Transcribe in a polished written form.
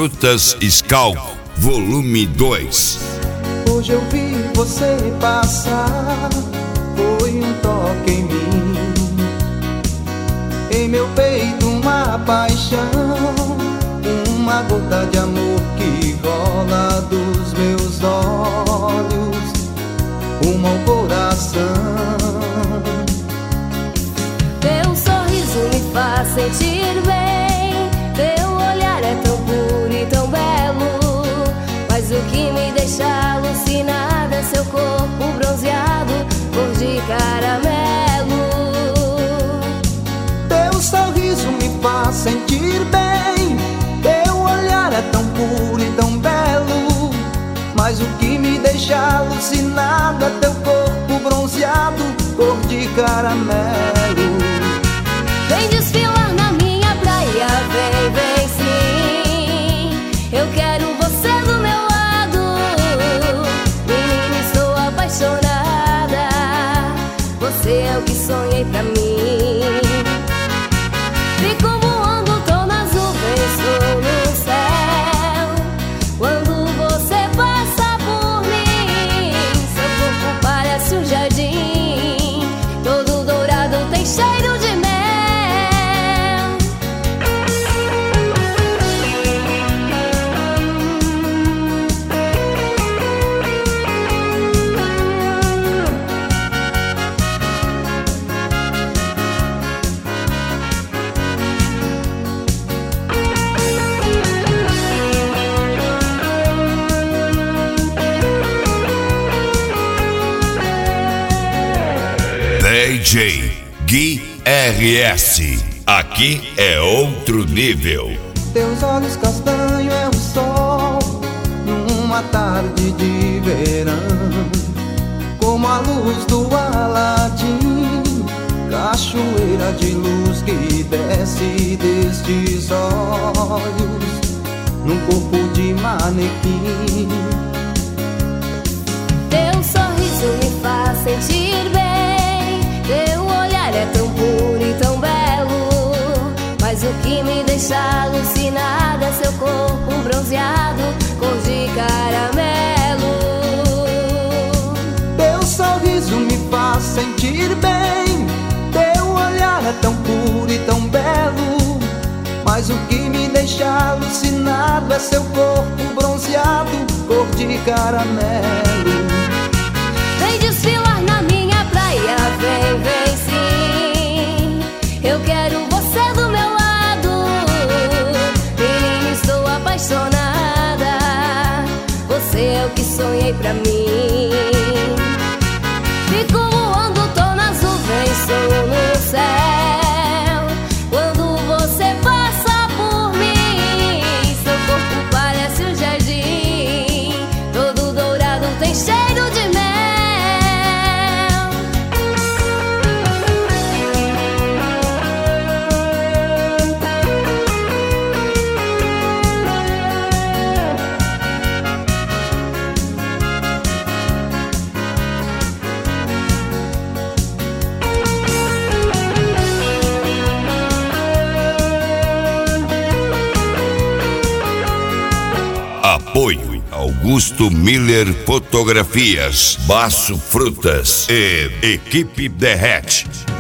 Frutas Scalco, volume 2. Hoje eu vi você passar, foi um toque em mim, em meu peito uma paixão, uma gota de amor que rola dos meus olhos, rumo ao coração. Teu sorriso me faz sentir bem, teu olhar é tão puro e tão belo, mas o que me deixa alucinada é seu corpo bronzeado, cor de caramelo. Teu sorriso me faz sentir bem, teu olhar é tão puro e tão belo, mas o que me deixa alucinado é teu corpo bronzeado, cor de caramelo. Vem desfilar na minha praia, vem, vem sim, eu quero você do meu lado. Menina, estou apaixonada, você é o que sonhei pra mim. Fico voando, tô nas nuvens, tô no céu, quando você passa por mim. Seu corpo parece um jardim, todo dourado, tem cheiro de mel. DJ Gui RS, aqui é outro nível. Teus olhos castanhos é o sol numa tarde de verão, como a luz do Aladim, cachoeira de luz que desce destes olhos num corpo de manequim. Teu sorriso me faz sentir bem, teu olhar é tão puro e tão belo, mas o que me deixa alucinada é seu corpo bronzeado, cor de caramelo. Teu sorriso me faz sentir bem, teu olhar é tão puro e tão belo, mas o que me deixa alucinado é seu corpo bronzeado, cor de caramelo. Vem desfilar na minha praia, vem, vem sim, eu quero você do meu lado. Menina, estou apaixonada, você é o que sonhei pra mim. Fico voando, tô nas nuvens, sou no céu, quando você passa por mim. Seu corpo parece um jardim, todo dourado, tem cheiro de mel. Apoio Augusto Miller Fotografias, Baço Frutas e Equipe Derrete.